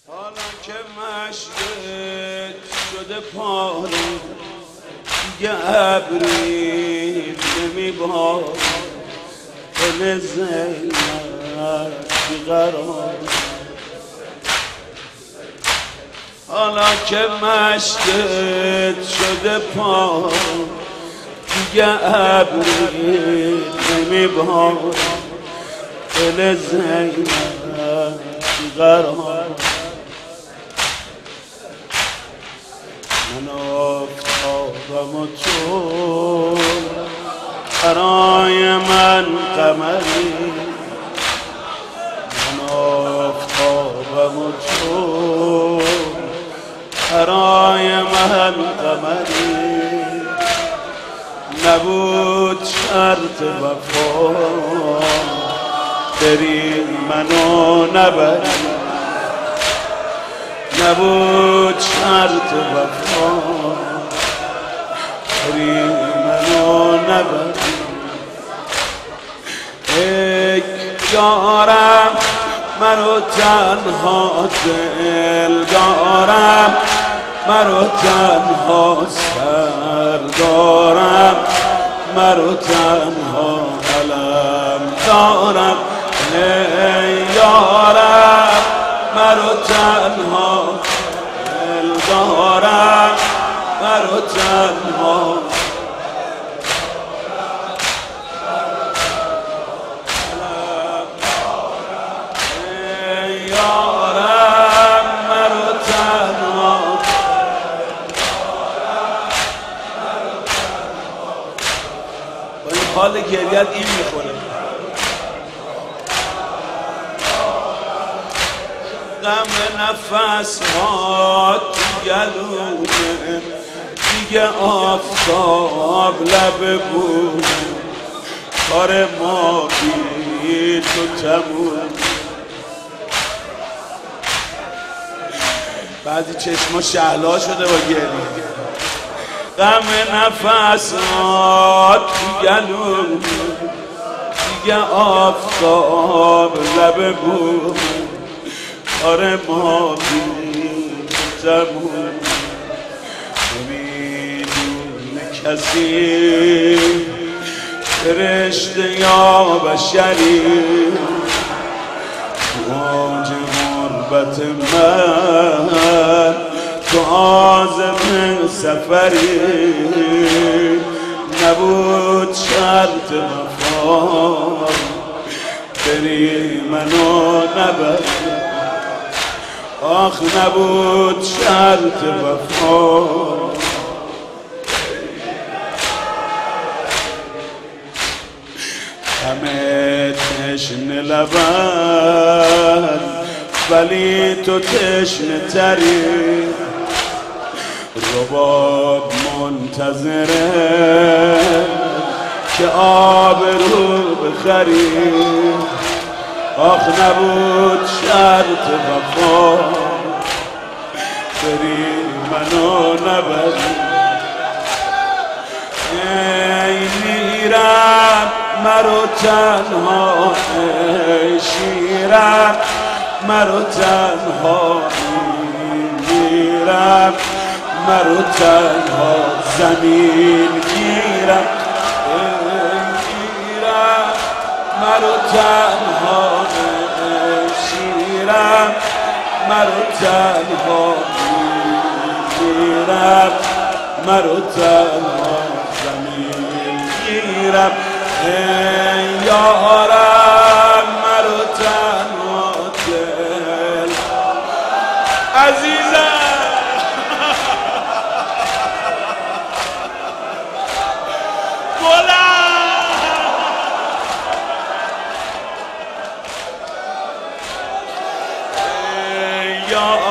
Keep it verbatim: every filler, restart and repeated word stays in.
حالا که مشکت شده پاره دیگه ابری نمیباره دل زینب بیقرار. حالا که مشکت شده پاره دیگه ابری نمیباره دل زینب بیقرار. من آفتابم و تو برای من قمری، من آفتابم و تو برای من قمری. نبود شرط وفا بری منو نبری، نبود شرط وفا بری منو نبری. ای یارم منو تنها دل دارم، منو تنها سر دارم، منو تنها علم دارم. ای یارم منو تنها دل دارم، منو تنها علم دارم. ای یارم منو تنها با این حال گریت این میخوره. غم نفس ها تو گلومه دیگه آفتاب لب بومه، کار ما بی تو تموم. بعضی چشما شهلا شده با گریه. غم نفس ها تو گلومه دیگه آفتاب لب بومه، کار ما بی‌تموم. نمیدونه کسی فرشته یا بشری تو اوج غربت من، تو عازم سفری. نبود شرط وفا بری منو نبری، آخ نبود شرط وفا. همه تشنه لبن ولی تو تشنه تری، رباب منتظره که آب رو بخری. آخ نبود شرط وفا بری منو نبری. ای میرم مرو تنها، ای شیرم مرو تنها، میرم مرو تنها زمین گیرم. ای میرم مرو تنها، شیرم مرو تنها، میرم مرو تنها زمین گیرم. ای یارم مرو تنها دل عزیزم. یا